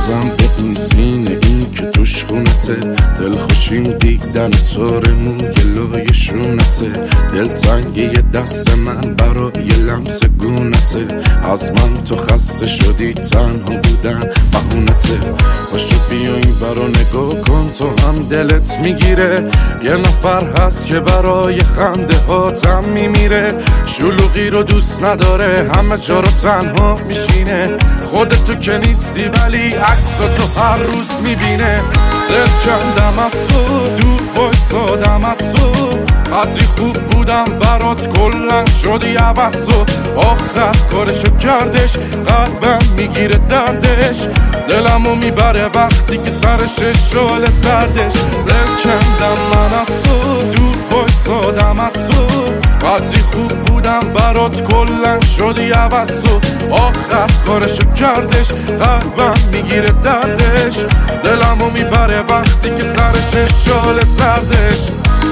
بازم به این سینه این که توش خونته، دل خوشیم دیدن طور موی لای شونته، دل تنگی دست من برای لمس گونته، از من تو خسته شدی تنها بودن بهونته. باشو بیا این برا نگاه کن تو هم دلت میگیره، یه نفر هست که برای خنده هاتم میمیره، شلوغی رو دوست نداره همه جا رو تنها میشینه، خودتو که نیستی ولی عکساتو هر روز میبینه. دل کندم از تو دور بایستادم از تو، قدری خوب بودم برات کلن شدی عوض تو، آخر کارشو کردش قلبم میگیره دردش، دلمو میبره وقتی که سرش شعله سردش. دل کندم من از تو دور بایستادم از تو، قدری خوب بودم برات کلن شدی عوض تو، آخر کارشو کردش قلبم میگیره دردش، دلمو میبره وقتی که سرش شعله سردش.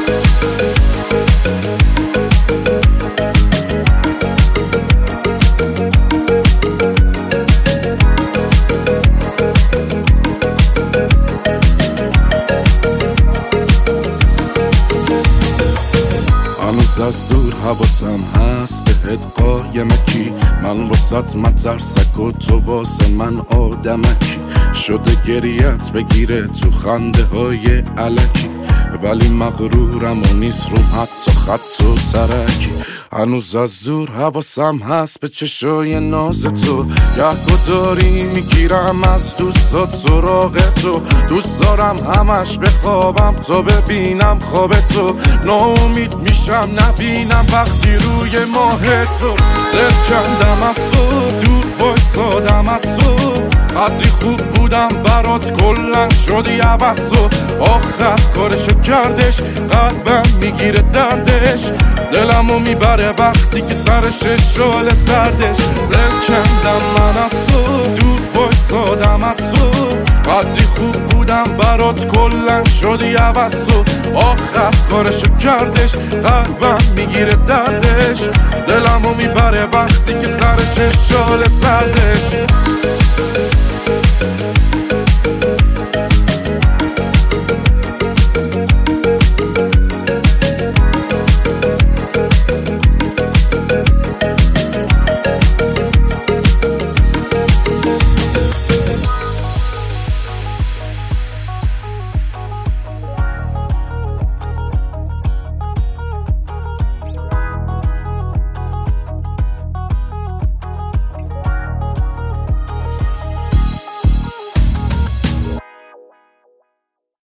هنوز از دور حواسم هست بهت قایمکی، من واسط مترسک و تو واسه من آدمکی، شده گریت بگیره تو خنده های علکی، ولی مغرورم و نیست روم حتی خط و ترکی. هنوز از دور حواسم هست به چشای ناز تو، یه داری میگیرم از دوستات سراغ تو، دوست دارم همش بخوابم تا ببینم خواب تو، ناامید میشم نبینم وقتی روی ماه تو. دل کندم از تو دور بایستادم از تو، قدری خوب بودم برات کلن شدی عوض تو، آخر کارشو کردش قلبم میگیره دردش، دلمو میبره وقتی که سرش شعله سردش. دل کندم من از تو دور بایستادم از تو، قدری خوب بودم برات کلن شدی عوض تو، آخر کارشو کردش قلبم میگیره دردش، دلمو میبره وقتی که سرش شعله سردش.